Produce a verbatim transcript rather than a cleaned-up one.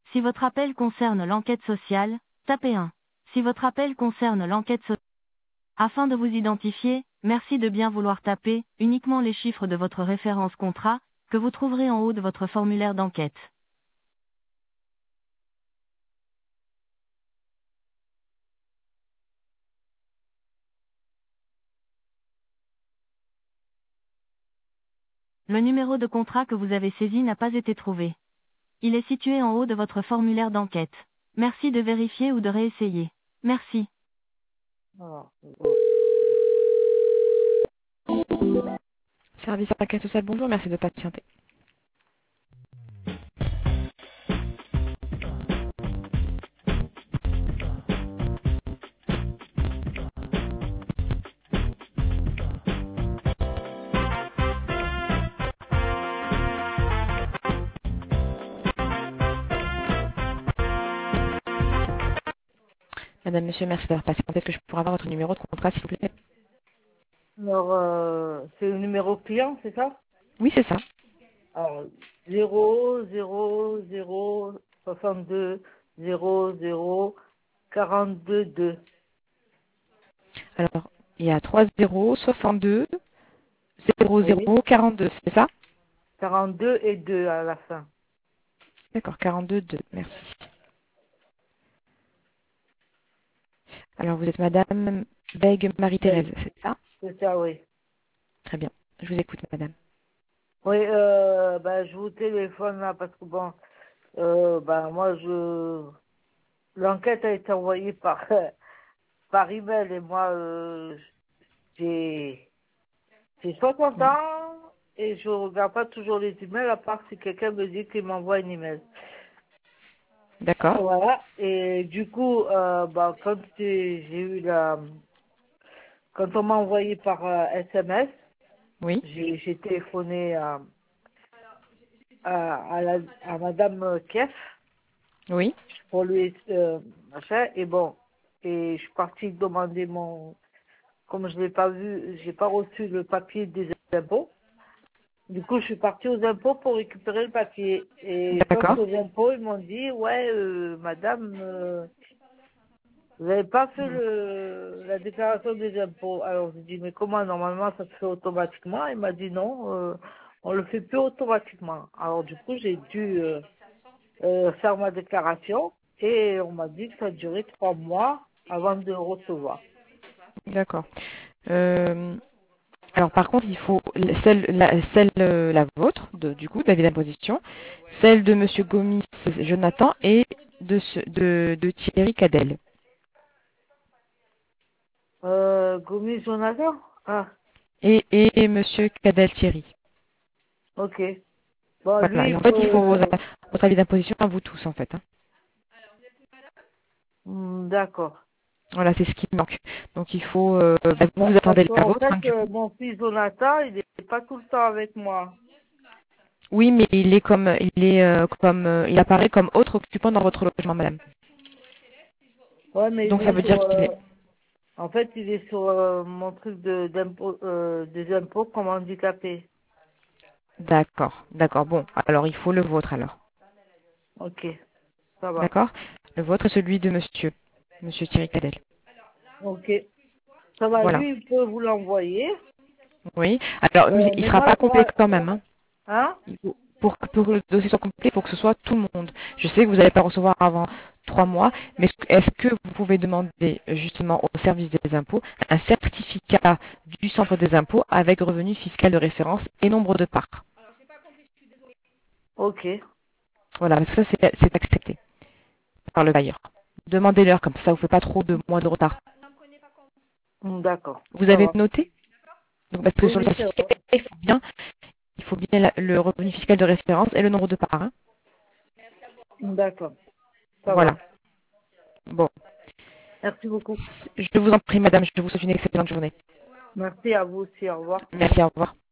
Si votre appel concerne l'enquête sociale, tapez un. Si votre appel concerne l'enquête sociale, afin de vous identifier, merci de bien vouloir taper uniquement les chiffres de votre référence contrat, que vous trouverez en haut de votre formulaire d'enquête. Le numéro de contrat que vous avez saisi n'a pas été trouvé. Il est situé en haut de votre formulaire d'enquête. Merci de vérifier ou de réessayer. Merci. Alors, Service enquête sociale, bonjour, merci de patienter. Madame, monsieur, merci d'avoir patienté. Est-ce que je pourrais avoir votre numéro de contrat, s'il vous plaît? alors euh, c'est le numéro client, c'est ça? Oui, c'est ça. Alors, zéro zéro zéro soixante-deux zéro zéro quarante-deux deux. Alors, il y a trois zéro soixante-deux zéro Oui. zéro quarante-deux, c'est ça? quarante-deux et deux à la fin. D'accord, quarante-deux deux, merci. Alors, vous êtes Madame Bègue Marie-Thérèse, Oui, c'est ça? c'est ça, oui. Très bien. Je vous écoute, Madame. Oui, euh, bah, je vous téléphone là parce que bon, euh, bah, moi, je l'enquête a été envoyée par, par email et moi, euh, j'ai j'ai soixante Oui. ans et je regarde pas toujours les emails à part si quelqu'un me dit qu'il m'envoie un email. D'accord. Voilà. Et du coup, euh, bah, quand j'ai j'ai eu la, quand on m'a envoyé par euh, S M S, Oui. j'ai j'ai téléphoné à, à, à, la, à Madame Kef Oui. pour lui euh, machin. Et bon, et je suis partie demander mon, comme je l'ai pas vu, j'ai pas reçu le papier des impôts. Du coup, je suis partie aux impôts pour récupérer le papier. Et quand D'accord. aux impôts, ils m'ont dit, ouais, euh, madame, euh, vous n'avez pas fait le, la déclaration des impôts. Alors, j'ai dit, mais comment, normalement, ça se fait automatiquement? Il m'a dit, non, euh, on le fait plus automatiquement. Alors, du coup, j'ai dû euh, euh, faire ma déclaration et on m'a dit que ça durait trois mois avant de recevoir. D'accord. Euh, alors, par contre, il faut celle, la, celle euh, la vôtre, de, du coup, d'avis d'imposition, celle de Monsieur Gomis Jonathan et de, ce- de, de Thierry Cadel. Euh, Gomis Jonathan? Ah, Et, et Monsieur Cadel Thierry. ok. Bon, Voilà. lui, Et il en fait, il faut vos- faut... votre avis d'imposition à vous tous, en fait. Hein. Hmm, d'accord. Voilà, c'est ce qui manque. Donc, il faut... euh, bah, vous, Bah, vous parce attendez la qu'en vôtre, fait, hein, du euh, coup. mon fils Jonathan, il n'est pas tout le temps avec moi. Oui, mais il est comme... Il est euh, comme... euh, il apparaît comme autre occupant dans votre logement, madame. Ouais, mais Donc, il ça est veut sur... dire qu'il euh, est... en fait, il est sur euh, mon truc de, d'impôt, euh, des impôts comme handicapé. D'accord, d'accord. Bon, alors, il faut le vôtre, alors. Ok, ça va. D'accord? Le vôtre est celui de monsieur. Monsieur Thierry Cadel. Ok, ça va. Voilà. Lui, il peut vous l'envoyer. Oui. Alors, mais Euh, il mais sera moi, pas complet moi, quand même. Hein. hein? Il faut- Pour, que- pour que le dossier soit complet, il faut que ce soit tout le monde. Je sais que vous n'allez pas recevoir avant trois mois, mais est-ce que vous pouvez demander justement au service des impôts un certificat du centre des impôts avec revenu fiscal de référence et nombre de parts? Ok, Voilà, parce que ça, c'est c'est accepté par le bailleur. Demandez-leur, comme ça, ça vous fait pas trop de mois de retard. Hmm, d'accord, Vous ça avez va. noté? Donc, parce que Oui, sur le oui, c'est certificat, vrai. il faut bien, il faut bien la- le revenu fiscal de référence et le nombre de parts. Hein. D'accord, ça Voilà. va. Bon. Merci beaucoup. Je vous en prie, madame, je vous souhaite une excellente journée. Merci à vous aussi. Au revoir. Merci, au revoir.